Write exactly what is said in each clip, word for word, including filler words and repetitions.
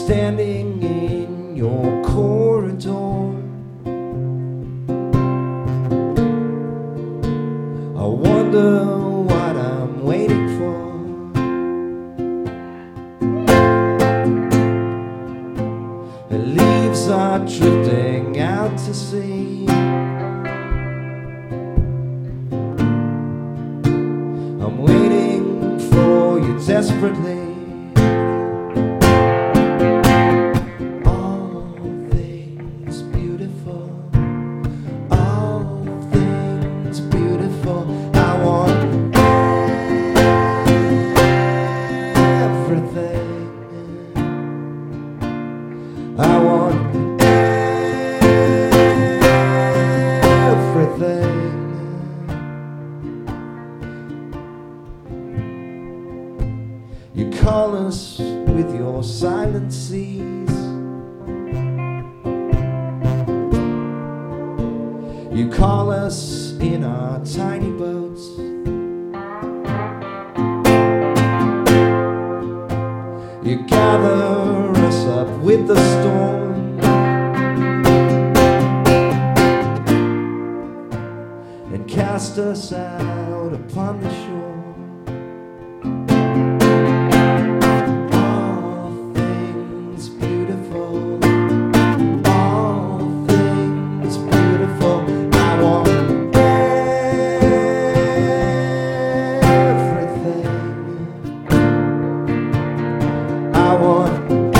standing in your corridor. I wonder what I'm waiting for. The leaves are drifting out to sea. I'm waiting for you desperately. I want everything. You call us with your silent seas. You call us in our tiny boats. You gather us up with the storm and cast us out upon the shore. All things beautiful, all things beautiful. I want everything. I want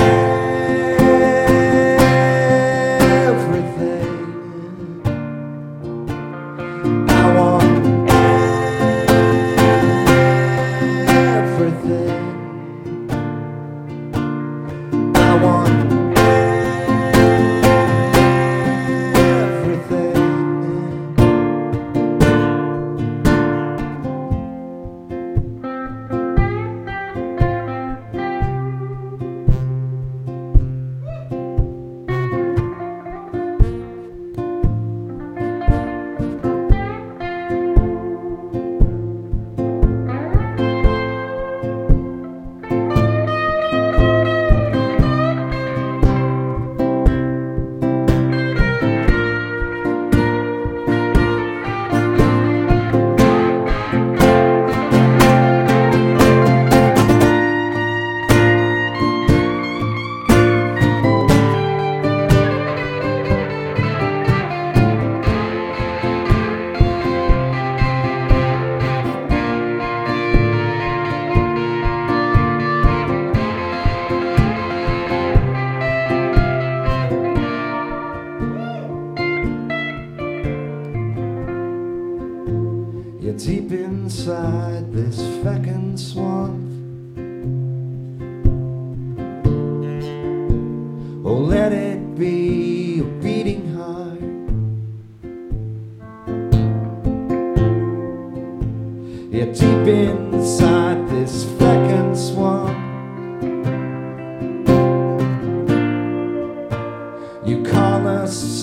You're deep inside this feckin' swamp. Oh, let it be a beating heart. You're deep inside this feckin' swamp. You call us